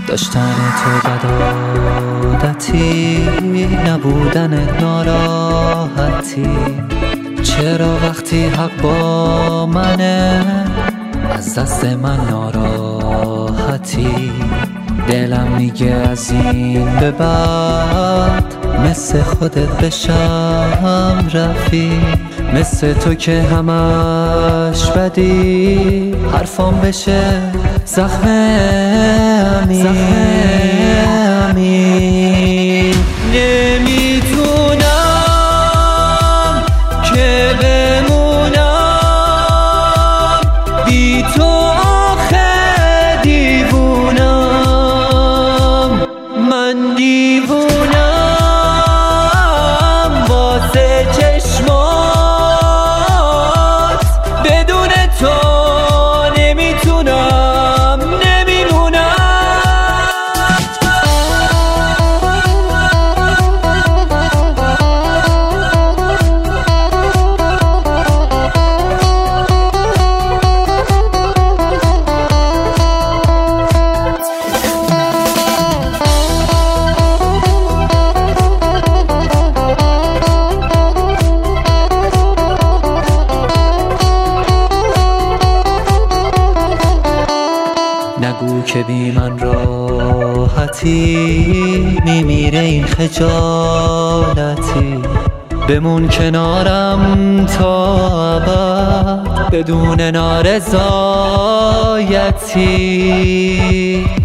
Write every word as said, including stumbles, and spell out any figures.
داشتن تو بد عادتی، نبودن ناراحتی. چرا وقتی حق با منه از دست من ناراحتی؟ دلم میگه از این به بعد مثل خودت بشم رفیق، مثل تو که همش بدی حرفام بشه زخم امین. نمیتونم که بمونم بی تو، آخه دیوونم من، دیوونم واسه چشمات. بدون تو نمیتونم نمیمونم. نگو که بی من راحتی، میمیره این خجالتی. بمون کنارم تا ابد بدون نارضایتی.